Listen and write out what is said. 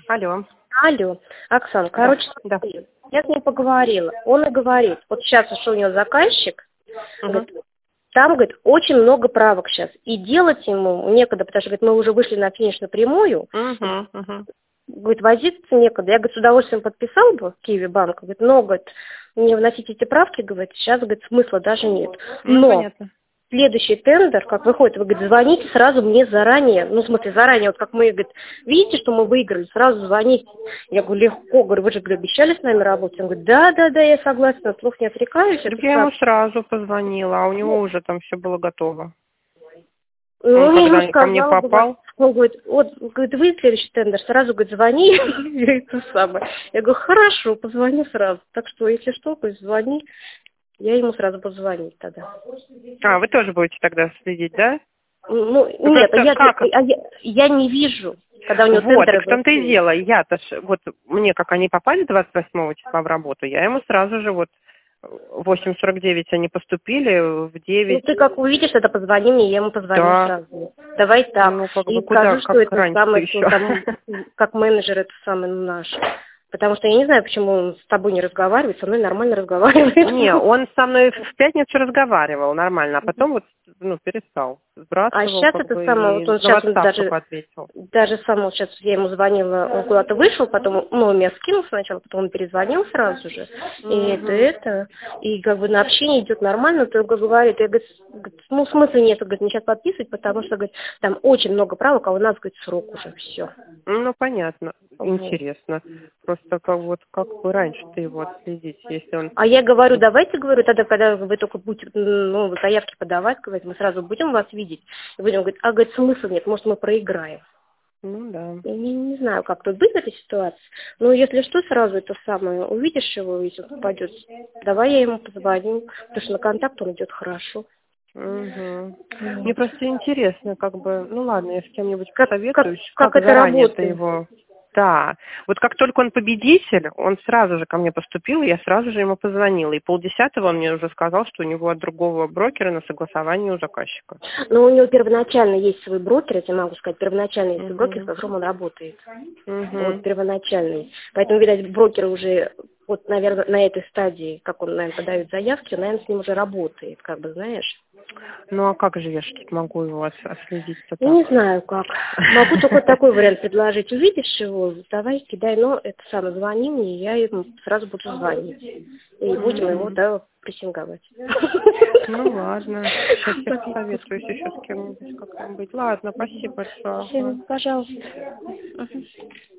Алло. Алло, Оксан, Да, короче, да. смотри, я с ним поговорила. Он и говорит, вот сейчас ушел у него заказчик, Угу. говорит, там, говорит, очень много правок сейчас. И делать ему некогда, потому что, говорит, мы уже вышли на финишную прямую. Угу. Угу. Говорит, возиться некогда. Я, говорит, с удовольствием подписал бы в Киеве банк. Говорит, но, говорит, мне вносить эти правки, говорит, сейчас, говорит, смысла даже нет. Ну, Но понятно. следующий тендер, как выходит, вы, говорит, звоните сразу мне заранее. Ну, в смысле, заранее, вот как мы, говорит, видите, что мы выиграли, сразу звоните. Я говорю, легко, говорю, вы же, говорю, обещали с нами работать. Он говорит, да, я согласен, от слов не отрекаюсь. Так Это я ему правда. сразу позвонила, а у него уже там все было готово. Ну, Он я ему когда ко мне сказала, говорю, попал, он говорит, вот, говорит, вы следующий тендер, сразу, говорит, звони, я это самое. Я говорю, хорошо, позвоню сразу. Так что, если что, говорит, звони, я ему сразу позвонить тогда. вы тоже будете тогда следить, да? Ну, Вы нет, просто как? я не вижу, когда у него Вот, так тендеры в том-то и выходят. дело. Я-то вот мне, как они попали 28 числа в работу, я ему сразу же вот в 8:49 они поступили, в Ну, 9. ты как увидишь это, позвони мне, я ему позвоню Да. сразу. Давай так. Ну, как И бы куда, скажу, что как это раньше-то самый, еще. там, как менеджер, это самый наш. Потому что я не знаю, почему он с тобой не разговаривает, со мной нормально разговаривает. Не, он со мной в пятницу разговаривал нормально, а потом вот, перестал. А Сбрасывал, сейчас как это бы, самое, и вот он на сейчас WhatsApp только ответил. даже сам, вот сейчас я ему звонила, он куда-то вышел, потом, он меня скинул сначала, потом он перезвонил сразу же, и Угу. и как бы на общение идет нормально, только говорит, я, говорит, ну, смысла нет, говорит, мне сейчас подписывать, потому что, говорит, там очень много правок, а у нас, говорит, срок уже, все. Ну, понятно. Вот. Интересно. Просто как бы раньше-то его отследить, если он... А я говорю, давайте, говорю, тогда, когда вы только будете, ну, заявки подавать, говорит, мы сразу будем вас видеть, и будем говорить, говорит, смысла нет, может, мы проиграем. Ну, да. Я не знаю, как тут быть в этой ситуации. Но если что, сразу это самое, увидишь его, если он попадет, давай я ему позвоню, потому что на контакт он идет хорошо. Угу. Мне Вот. просто интересно, как бы, ну ладно, я с кем-нибудь Как, как, посоветуюсь, как как это заранее-то работает? его... Да, вот как только он победитель, он сразу же ко мне поступил, и я сразу же ему позвонила. И 9:30 он мне уже сказал, что у него от другого брокера на согласование у заказчика. Но у него первоначально есть свой брокер, я тебе могу сказать, первоначально есть свой брокер, с Угу. которым он работает. Вот, Угу. первоначальный. Поэтому, видать, брокер уже, вот, наверное, на этой стадии, как он, наверное, подает заявки, он, наверное, с ним уже работает, как бы, знаешь. Ну а как же я ж тут могу его отследить-то Я не так? знаю как. Могу только такой вариант предложить. Увидишь его, давай, кидай, но это самое, звони мне, я ему сразу буду звонить. И будем его, Мгм. да, прессинговать. Ну ладно, сейчас я посоветуюсь еще с кем-нибудь, как нам быть. Ладно, спасибо большое. Всё, Ага. пожалуйста. Мгм.